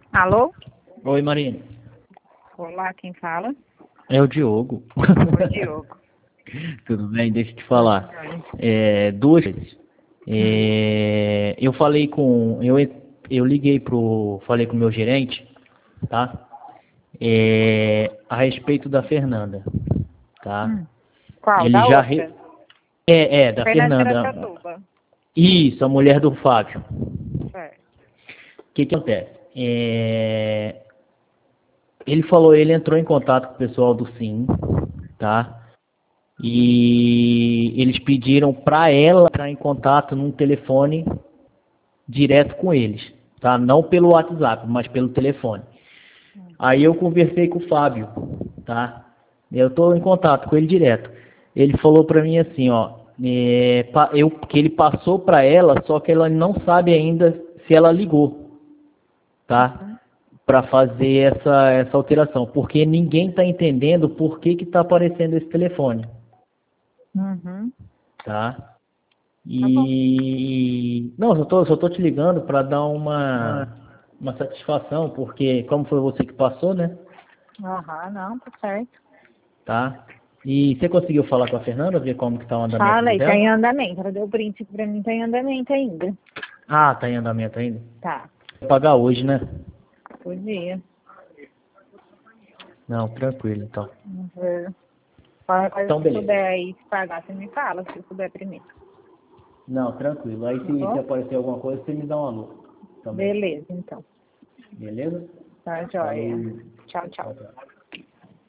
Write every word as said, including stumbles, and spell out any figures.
Alô? Oi, Marina. Olá, quem fala? É o Diogo. Oi, Diogo. Tudo bem? Deixa eu te falar. É, duas vezes. É, eu falei com... Eu, eu liguei pro... Falei com o meu gerente, tá? É, a respeito da Fernanda, tá? Hum. Qual? Ele Da já... Re... outra? É, é, da Fernanda de Fernanda. Araçatuba. Isso, a mulher do Fábio. Certo. O que que acontece? É, ele falou, ele entrou em contato com o pessoal do Sim, tá? E eles pediram para ela entrar em contato num telefone direto com eles, tá? Não pelo WhatsApp, mas pelo telefone. Aí eu conversei com o Fábio, tá? Eu estou em contato com ele direto. Ele falou para mim assim, ó, é, pa- eu, que ele passou para ela, só que ela não sabe ainda se ela ligou, tá? Uhum. Para fazer essa, essa alteração, porque ninguém está entendendo por que que está aparecendo esse telefone, Uhum. tá? Tá bom. E não, só tô, só tô te ligando para dar uma, uma satisfação, porque como foi você que passou, né? Aham, não, tá certo. Tá? E você conseguiu falar com a Fernanda, ver como que tá o andamento Fala do aí, tá dela? em andamento. Ela deu o print pra mim, tá em andamento ainda. Ah, tá em andamento ainda. Tá. Vai pagar hoje, né? Podia. Não, tranquilo, então. Uhum. Qualquer coisa Então, que beleza. puder aí se pagar, você me fala, se puder primeiro. Não, tranquilo. Aí Tá se, se bom? aparecer alguma coisa, você me dá um alô também. Beleza, então. Beleza? Tá joia. Falou. Tchau, tchau. Tchau, tchau.